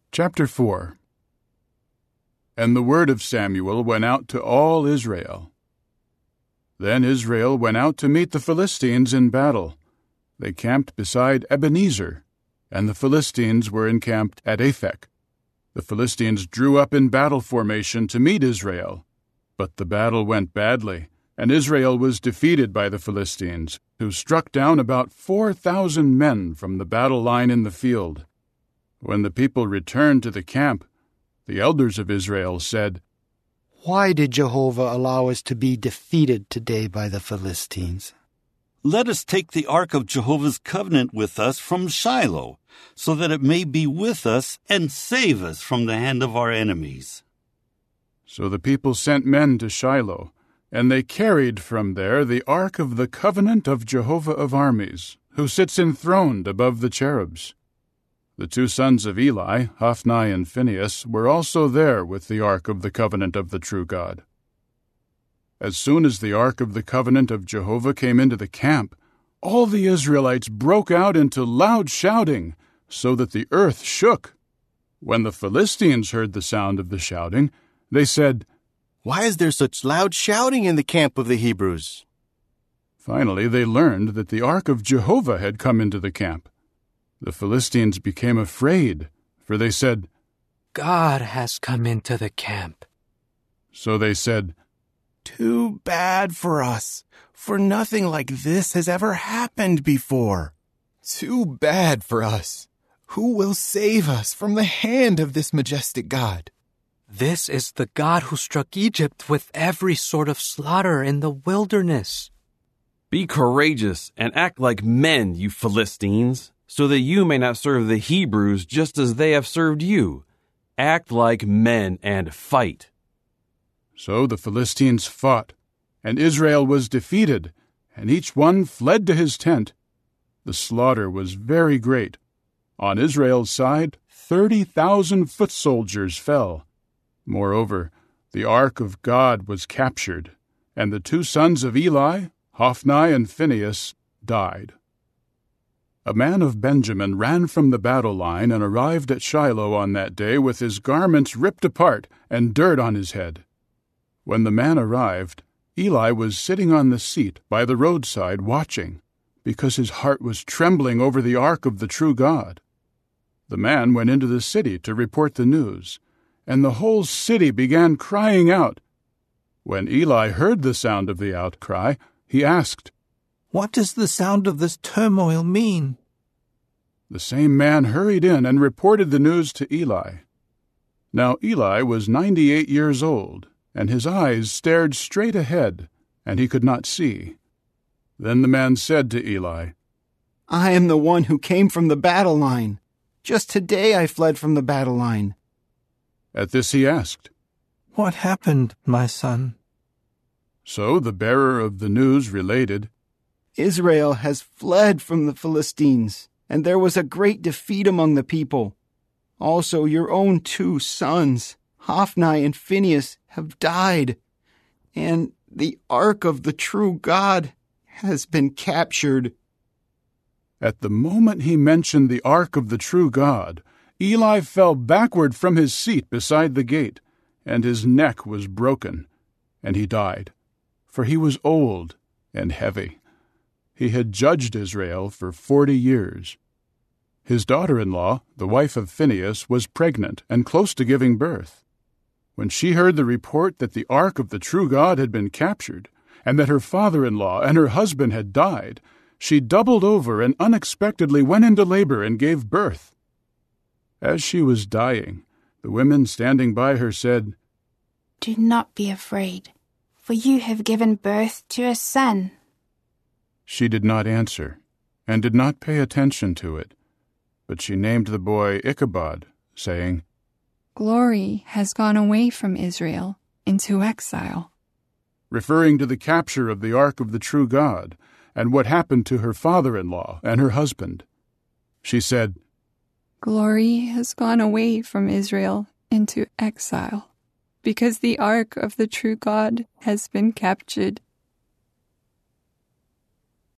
Chapter 4. And the word of Samuel went out to all Israel. Then Israel went out to meet the Philistines in battle. They camped beside Ebenezer, and the Philistines were encamped at Aphek. The Philistines drew up in battle formation to meet Israel. But the battle went badly, and Israel was defeated by the Philistines, who struck down about 4,000 men from the battle line in the field. When the people returned to the camp, the elders of Israel said, "Why did Jehovah allow us to be defeated today by the Philistines? Let us take the ark of Jehovah's covenant with us from Shiloh, so that it may be with us and save us from the hand of our enemies." So the people sent men to Shiloh, and they carried from there the ark of the covenant of Jehovah of armies, who sits enthroned above the cherubs. The two sons of Eli, Hophni and Phinehas, were also there with the ark of the covenant of the true God. As soon as the ark of the covenant of Jehovah came into the camp, all the Israelites broke out into loud shouting, so that the earth shook. When the Philistines heard the sound of the shouting, they said, "Why is there such loud shouting in the camp of the Hebrews?" Finally they learned that the ark of Jehovah had come into the camp. The Philistines became afraid, for they said, "God has come into the camp." So they said, "Too bad for us, for nothing like this has ever happened before. Too bad for us. Who will save us from the hand of this majestic God?" This is the God who struck Egypt with every sort of slaughter in the wilderness. Be courageous and act like men, you Philistines, so that you may not serve the Hebrews just as they have served you. Act like men and fight. So the Philistines fought, and Israel was defeated, and each one fled to his tent. The slaughter was very great. On Israel's side, 30,000 foot soldiers fell. Moreover, the ark of God was captured, and the two sons of Eli, Hophni and Phinehas, died. A man of Benjamin ran from the battle line and arrived at Shiloh on that day with his garments ripped apart and dirt on his head. When the man arrived, Eli was sitting on the seat by the roadside watching, because his heart was trembling over the ark of the true God. The man went into the city to report the news, and the whole city began crying out. When Eli heard the sound of the outcry, he asked, "What does the sound of this turmoil mean?" The same man hurried in and reported the news to Eli. Now Eli was 98 years old, and his eyes stared straight ahead, and he could not see. Then the man said to Eli, I am the one who came from the battle line. Just today I fled from the battle line." At this he asked, "What happened, my son?" So the bearer of the news related, Israel has fled from the Philistines, and there was a great defeat among the people. Also your own two sons, Hophni and Phinehas, have died, and the ark of the true God has been captured. At the moment he mentioned the ark of the true God, Eli fell backward from his seat beside the gate, and his neck was broken, and he died, for he was old and heavy. He had judged Israel for 40 years. His daughter-in-law, the wife of Phinehas, was pregnant and close to giving birth. When she heard the report that the ark of the true God had been captured, and that her father-in-law and her husband had died, she doubled over and unexpectedly went into labor and gave birth. As she was dying, the women standing by her said, "Do not be afraid, for you have given birth to a son." She did not answer, and did not pay attention to it, but she named the boy Ichabod, saying, "Glory has gone away from Israel into exile," referring to the capture of the ark of the true God, and what happened to her father-in-law and her husband. She said, "Glory has gone away from Israel into exile, because the ark of the true God has been captured